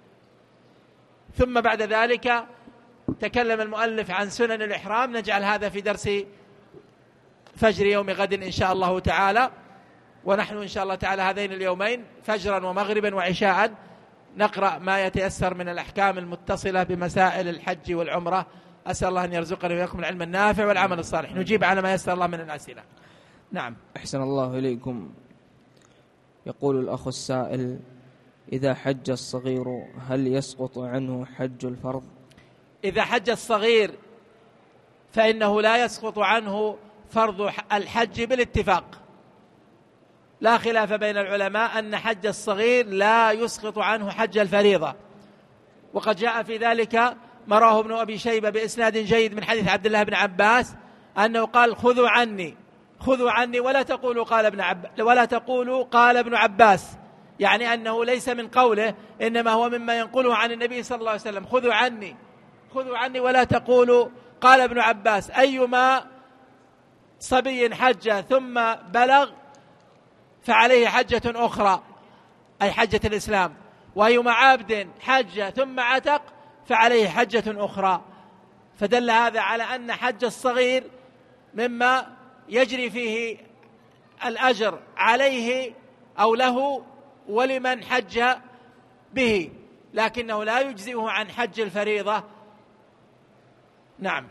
ثم بعد ذلك تكلم المؤلف عن سنن الإحرام، نجعل هذا في درس فجر يوم غد إن شاء الله تعالى، ونحن إن شاء الله تعالى هذين اليومين فجرا ومغربا وعشاء نقرأ ما يتيسر من الأحكام المتصلة بمسائل الحج والعمرة. أسأل الله أن يرزقنا وإياكم العلم النافع والعمل الصالح. نجيب على ما يسر الله من الأسئلة. نعم. أحسن الله إليكم. يقول الأخ السائل: إذا حج الصغير هل يسقط عنه حج الفرض؟ إذا حج الصغير فإنه لا يسقط عنه فرض الحج بالاتفاق، لا خلاف بين العلماء أن حج الصغير لا يسقط عنه حج الفريضة، وقد جاء في ذلك ما رواه ابن أبي شيبة بإسناد جيد من حديث عبد الله بن عباس أنه قال: خذوا عني خذوا عني ولا تقولوا قال ابن عب ولا تقولوا قال ابن عباس، يعني أنه ليس من قوله، إنما هو مما ينقله عن النبي صلى الله عليه وسلم: خذوا عني خذوا عني ولا تقولوا قال ابن عباس. أيما صبي حج ثم بلغ فعليه حجة أخرى، أي حجة الإسلام، وأيما عبد حج ثم عتق فعليه حجة أخرى. فدل هذا على أن حج الصغير مما يجري فيه الأجر عليه أو له ولمن حج به، لكنه لا يجزئه عن حج الفريضة. نعم.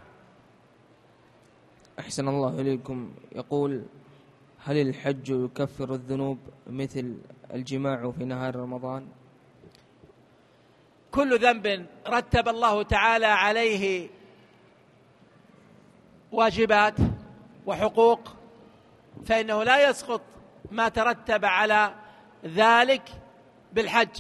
أحسن الله إليكم. يقول: هل الحج يكفر الذنوب مثل الجماع في نهار رمضان؟ كل ذنب رتب الله تعالى عليه واجبات وحقوق فإنه لا يسقط ما ترتب على ذلك بالحج،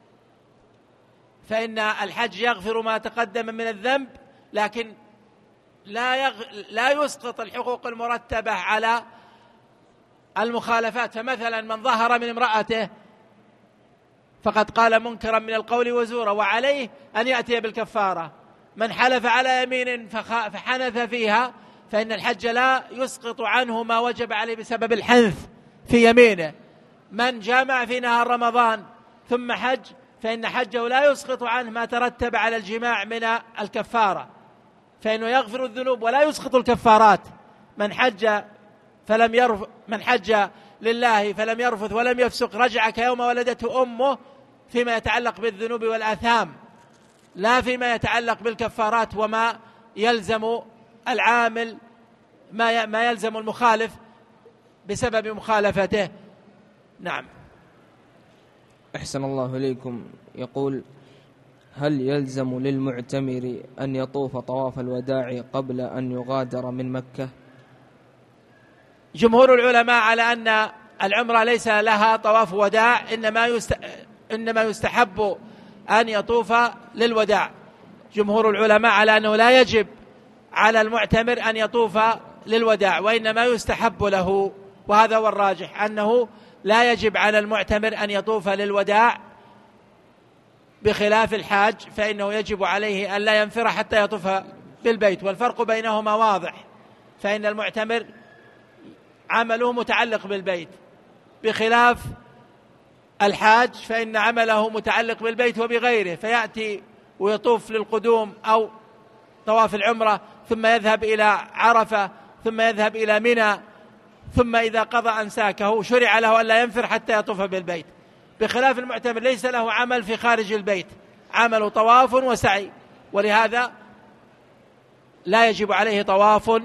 فإن الحج يغفر ما تقدم من الذنب، لكن لا يغ... لا يسقط الحقوق المرتبة على المخالفات. فمثلا من ظهر من امرأته فقد قال منكرا من القول وزورا، وعليه أن يأتي بالكفارة. من حلف على يمين فحنث فيها فإن الحج لا يسقط عنه ما وجب عليه بسبب الحنث في يمينه. من جامع في نهار رمضان ثم حج فإن حجه لا يسقط عنه ما ترتب على الجماع من الكفارة، فإنه يغفر الذنوب ولا يسقط الكفارات. من حج فلم يرف من حج لله فلم يرفث ولم يفسق رجع كيوم ولدته أمه، فيما يتعلق بالذنوب والآثام، لا فيما يتعلق بالكفارات وما يلزم العامل ما ما يلزم المخالف بسبب مخالفته. نعم. أحسن الله إليكم. يقول: هل يلزم للمعتمر أن يطوف طواف الوداع قبل أن يغادر من مكة؟ جمهور العلماء على أن العمرة ليس لها طواف وداع، إنما يست... إنما يستحب أن يطوف للوداع. جمهور العلماء على أنه لا يجب على المعتمر أن يطوف للوداع، وإنما يستحب له، وهذا هو الراجح، أنه لا يجب على المعتمر أن يطوف للوداع، بخلاف الحاج فإنه يجب عليه أن لا ينفر حتى يطوف بالبيت، والفرق بينهما واضح. فإن المعتمر عمله متعلق بالبيت، بخلاف الحاج فإن عمله متعلق بالبيت وبغيره، فيأتي ويطوف للقدوم أو طواف العمرة ثم يذهب إلى عرفة ثم يذهب إلى منى، ثم إذا قضى أنساكه شرع له أن لا ينفر حتى يطوف بالبيت. بخلاف المعتمر ليس له عمل في خارج البيت، عمل طواف وسعي، ولهذا لا يجب عليه طواف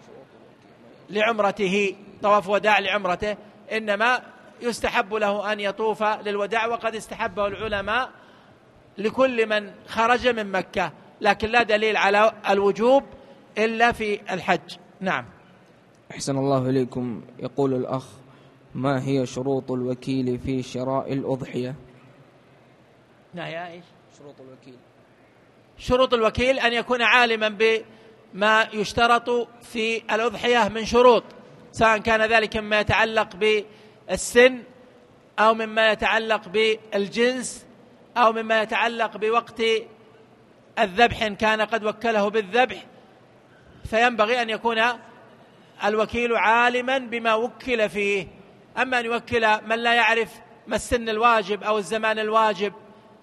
لعمرته، طواف وداع لعمرته، إنما يستحب له أن يطوف للوداع. وقد استحبه العلماء لكل من خرج من مكة، لكن لا دليل على الوجوب إلا في الحج. نعم. أحسن الله إليكم. يقول الأخ: ما هي شروط الوكيل في شراء الأضحية؟ نعم يا إيش شروط الوكيل؟ شروط الوكيل أن يكون عالما بما يشترط في الأضحية من شروط، سواء كان ذلك مما يتعلق بالسن أو مما يتعلق بالجنس أو مما يتعلق بوقت الذبح إن كان قد وكله بالذبح، فينبغي أن يكون الوكيل عالما بما وكل فيه. أما أن يوكل من لا يعرف ما السن الواجب أو الزمان الواجب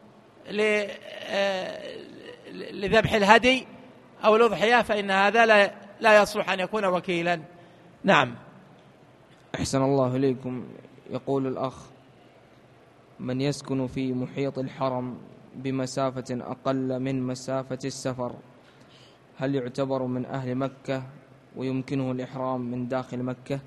لذبح الهدي أو الأضحية فإن هذا لا لا يصلح أن يكون وكيلا. نعم. أحسن الله إليكم. يقول الأخ: من يسكن في محيط الحرم بمسافة أقل من مسافة السفر هل يعتبر من أهل مكة ويمكنه الإحرام من داخل مكة؟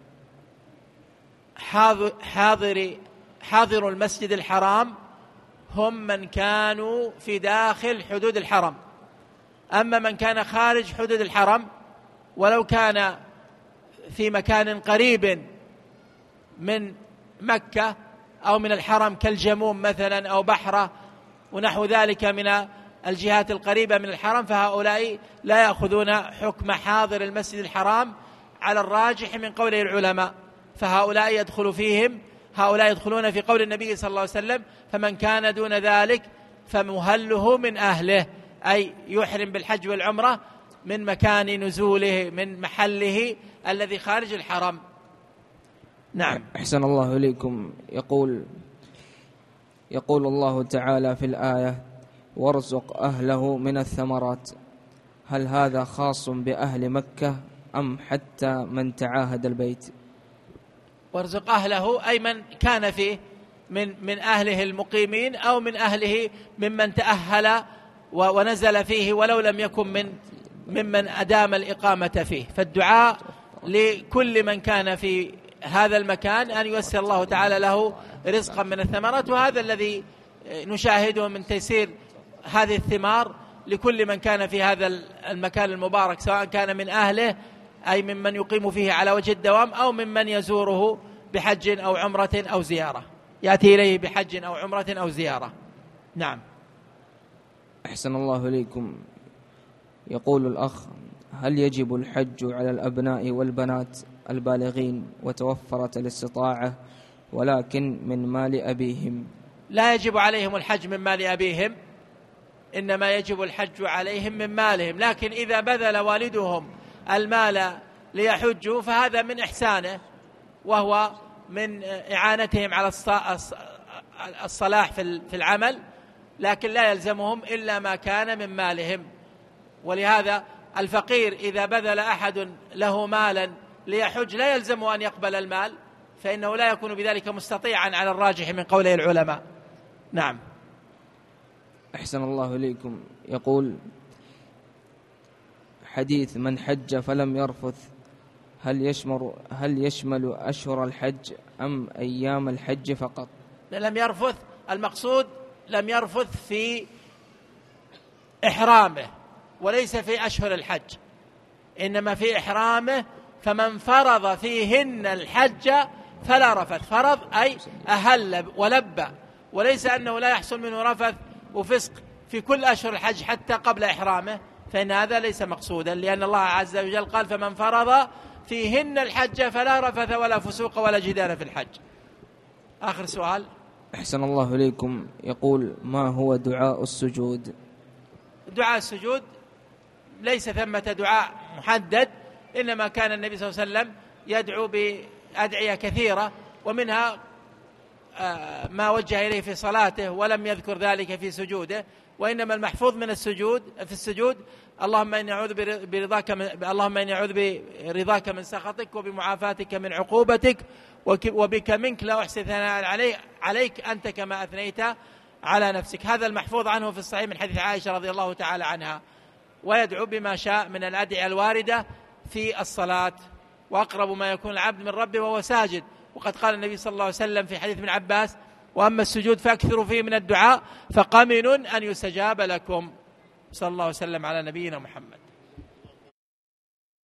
حاضر حاضر حاضر المسجد الحرام هم من كانوا في داخل حدود الحرم. أما من كان خارج حدود الحرم ولو كان في مكان قريب من مكة أو من الحرم كالجموم مثلا أو بحرة ونحو ذلك من الجهات القريبة من الحرم، فهؤلاء لا يأخذون حكم حاضر المسجد الحرام على الراجح من قول العلماء، فهؤلاء يدخل فيهم هؤلاء يدخلون في قول النبي صلى الله عليه وسلم: فمن كان دون ذلك فمهله من أهله، أي يحرم بالحج والعمرة من مكان نزوله من محله الذي خارج الحرم. نعم. أحسن الله إليكم. يقول يقول الله تعالى في الآية: وارزق أهله من الثمرات، هل هذا خاص بأهل مكة أم حتى من تعاهد البيت؟ وارزق أهله أي من كان فيه من من أهله المقيمين أو من أهله ممن تأهل ونزل فيه ولو لم يكن من ممن أدام الإقامة فيه. فالدعاء لكل من كان في هذا المكان أن ييسر الله تعالى له رزقا من الثمرات، وهذا الذي نشاهده من تيسير هذه الثمار لكل من كان في هذا المكان المبارك، سواء كان من أهله أي ممن يقيم فيه على وجه الدوام أو ممن يزوره بحج أو عمرة أو زيارة، يأتي إليه بحج أو عمرة أو زيارة. نعم. أحسن الله إليكم. يقول الأخ: هل يجب الحج على الأبناء والبنات البالغين وتوفرت الاستطاعة، ولكن من مال أبيهم. لا يجب عليهم الحج من مال أبيهم، إنما يجب الحج عليهم من مالهم، لكن إذا بذل والدهم المال ليحجوا فهذا من إحسانه، وهو من إعانتهم على الصلاح في العمل، لكن لا يلزمهم إلا ما كان من مالهم. ولهذا الفقير إذا بذل أحد له مالا ليحج لا يلزمه أن يقبل المال، فإنه لا يكون بذلك مستطيعا على الراجح من قوله العلماء. نعم. أحسن الله إليكم. يقول: حديث من حج فلم يرفث هل يشمل هل يشمل أشهر الحج أم أيام الحج فقط؟ لم يرفث المقصود لم يرفث في إحرامه وليس في أشهر الحج، إنما في إحرامه، فمن فرض فيهن الحج فلا رفث. فرض أي أهل ولبى، وليس أنه لا يحصل منه رفث وفسق في كل أشهر الحج حتى قبل إحرامه، فإن هذا ليس مقصودا، لأن الله عز وجل قال: فمن فرض فيهن الحج فلا رفث ولا فسوق ولا جدال في الحج. آخر سؤال. أحسن الله إليكم. يقول: ما هو دعاء السجود؟ دعاء السجود ليس ثمة دعاء محدد، إنما كان النبي صلى الله عليه وسلم يدعو بأدعية كثيرة، ومنها ما وجه إليه في صلاته ولم يذكر ذلك في سجوده، وإنما المحفوظ من السجود في السجود: اللهم إني أعوذ برضاك من اللهم إني أعوذ برضاك من سخطك وبمعافاتك من عقوبتك وبك منك لا أحصي ثناء عليك أنت كما أثنيت على نفسك. هذا المحفوظ عنه في الصحيح من حديث عائشة رضي الله تعالى عنها. ويدعو بما شاء من الأدعية الواردة في الصلاة، وأقرب ما يكون العبد من ربه وهو ساجد. وقد قال النبي صلى الله عليه وسلم في حديث ابن عباس: وأما السجود فأكثروا فيه من الدعاء فقمن أن يستجاب لكم. صلى الله وسلم على نبينا محمد.